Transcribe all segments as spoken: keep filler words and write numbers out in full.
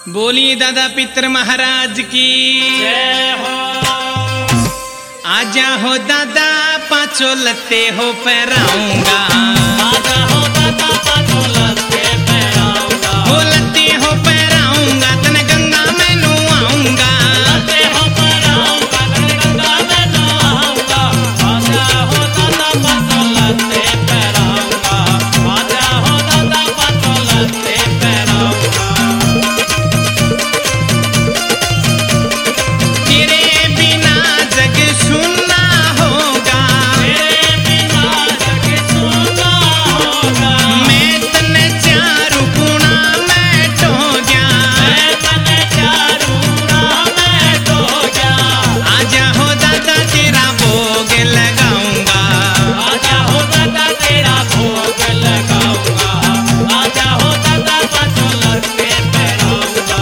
बोलिए दादा पितर महाराज की जय हो। आजा हो दादा पांचों लत्ते हो पहराऊंगा, आजा हो दादा पांचों लत्ते पहराऊंगा, हो लत्ते हो पहराऊंगा तन गंगा में नुआऊंगा, लत्ते हो पहराऊंगा तन गंगा में नुआऊंगा। आजा हो दादा पांचों लत्ते पहराऊंगा, आजा हो दादा पांचों लत्ते पहराऊंगा। तेरे बिना जग सुनना होगा, तेरे बिना जग सुना होगा। मैं तने चारू गुना में टो गया, मैं तने चारू राह में डो गया। आजा हो दादा तेरा भोग लगाऊंगा, आजा हो दादा तेरा भोग लगाऊंगा, आजा हो दादा पांचों लत्ते पहराऊंगा।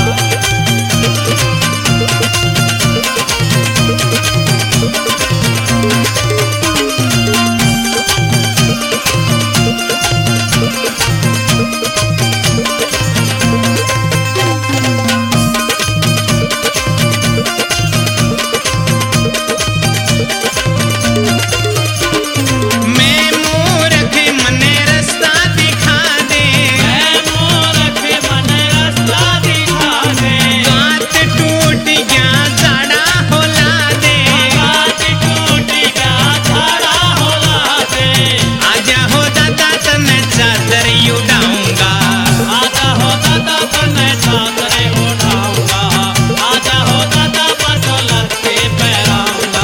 मैं मूर्ख मने रास्ता दिखा दे, मैं मूर्ख मन रास्ता दिखा दे, बात टूट गया जाड़ा होला दे, बात टूट गया झाड़ा होला दे। आजा हो दादा तने चादर उड़ाऊंगा, आजा हो दादा तने चादर उड़ाऊंगा, आजा हो दादा पांचों लत्ते पहराऊंगा।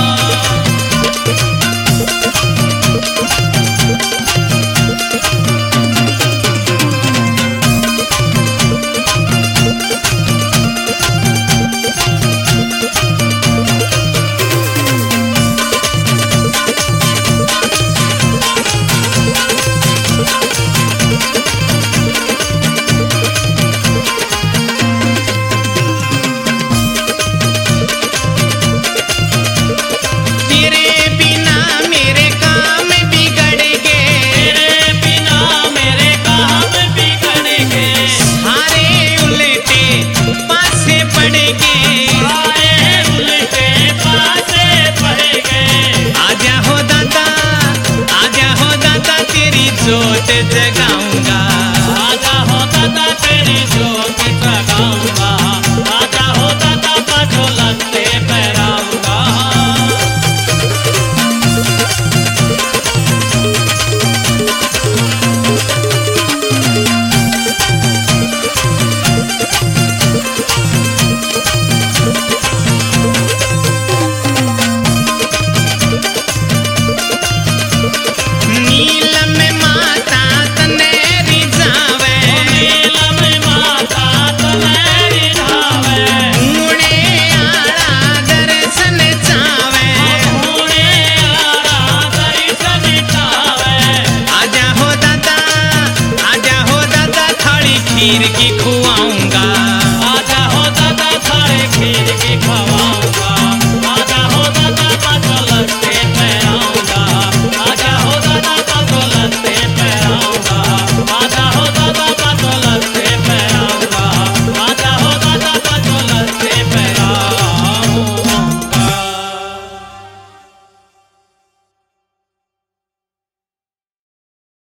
तेरे बिना मेरे काम बिगड़ गए, तेरे बिना मेरे काम बिगड़ गए, सारे उल्टे पासे पड़ गए, सारे उल्टे पासे पड़ गए। आजा हो दादा आजा हो दादा तेरी जोत जगाऊंगा, आजा हो दादा तेरी जोत जगाऊंगा, आजा हो दादा पांचों लत्ते पहराऊंगा। नीलम माता तने रिझावे, नीलम माता तने रिझावे, ऊणे आड़ा दर्शन चावे, ऊणे आड़ा दर्शन चावे। आजा हो दादा आजा हो दादा थाली खीर की खुआऊं